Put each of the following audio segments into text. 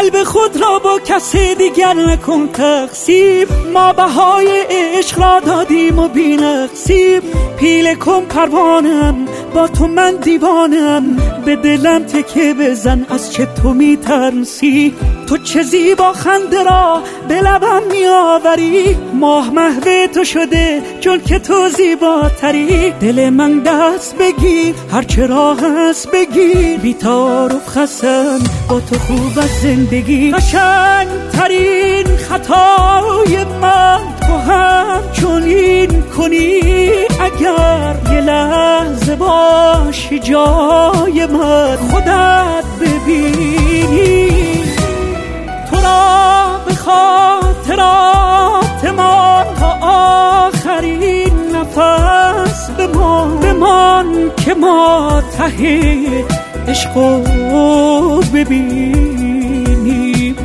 قلب خود را با کسی دیگر نکن تقسیم. ما بهای عشق را دادیم و بی‌نقصیم. پیله کن پروانم، با تو من دیوانم. به دلم تکه بزن، از چه تو میترسی؟ تو چه زیبا خنده را به لبم میآوری. ماه محو تو شده چون که تو زیباتری. دل من دست بگیر، هرچه راه هست بگیر. بی تعارف خسن، با تو خوب از زندگی. قشنگ ترین خطای من تو هم چنین کنی. اگر یه لحظه باشی جای من، خودت ببینی. تو را به خاطرات من تا آخرین نفس بمان که ما ته عشقو ببینیم.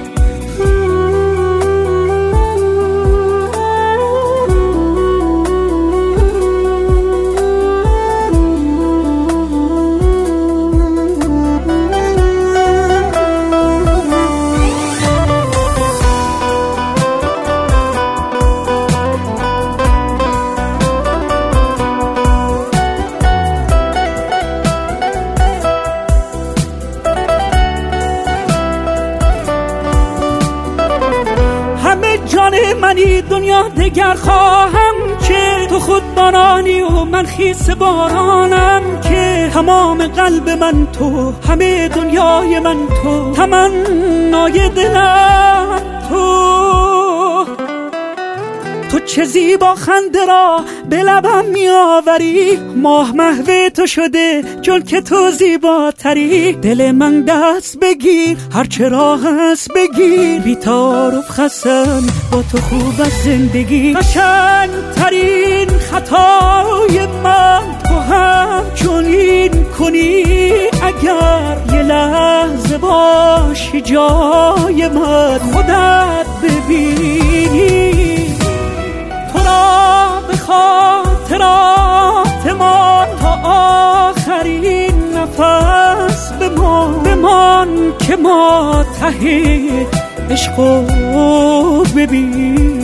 جان منی دنیا دگر خواهم که تو خود بارانی و من خیس بارانم. که تمام قلب من تو، همه دنیای من تو، تمنای دلم تو. تو چه زیبا خنده را به لبم میآوری. ماه محو تو شده چون که تو زیباتری. دل من دست بگیر، هرچه راه هست بگیر. بی تعارف خسن، با تو خوب از زندگی. قشنگ ترین خطای من تو هم چنین کنی. اگر یه لحظه باشی جای من، خودت ببینی. به خاطرات من تا آخرین نفس بمان که ما ته عشقو ببین.